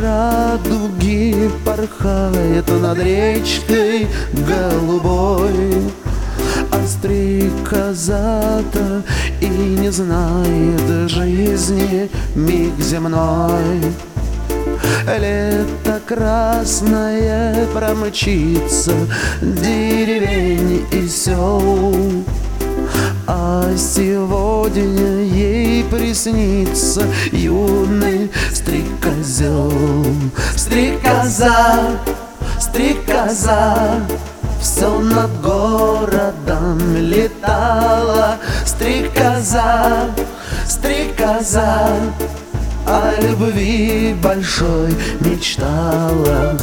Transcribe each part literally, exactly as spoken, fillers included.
радуги порхает над речкой голубой, а стрекоза-то и не знает жизни миг земной. Лето красное промчится деревень и сел, а сегодня ей приснится юный стрекозел. Стрекоза, стрекоза, все над городом летала. Стрекоза, стрекоза, о любви большой мечтала.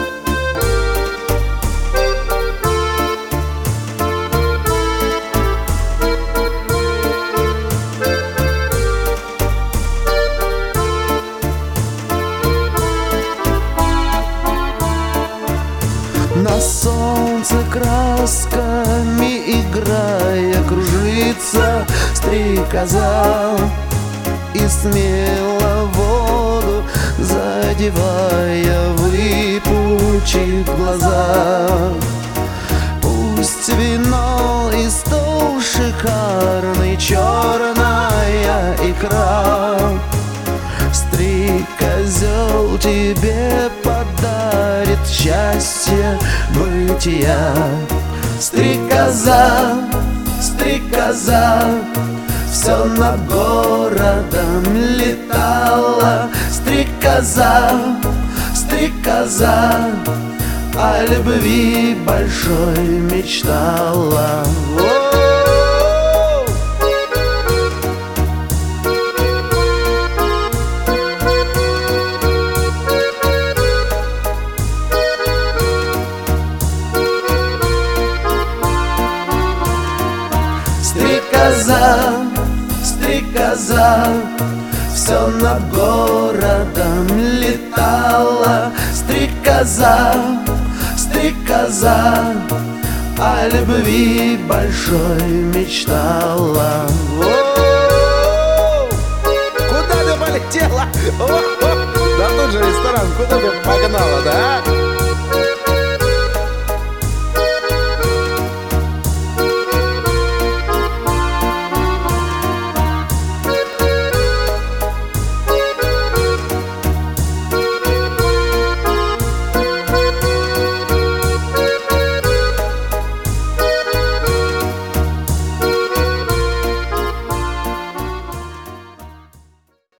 На солнце красками играя кружится стрекоза, и смело воду задевая выпучит глаза. Пусть вино и стол шикарный, черная икра, стрекозел тебе подарит счастье бытия. Стрекоза, стрекоза, все над городом летала. Стрекоза, стрекоза, о любви большой мечтала. Стрекоза, стрекоза, все над городом летала. Стрекоза, стрекоза, о любви большой мечтала. Куда ты полетела? Да тут же ресторан, куда ты погнала, да?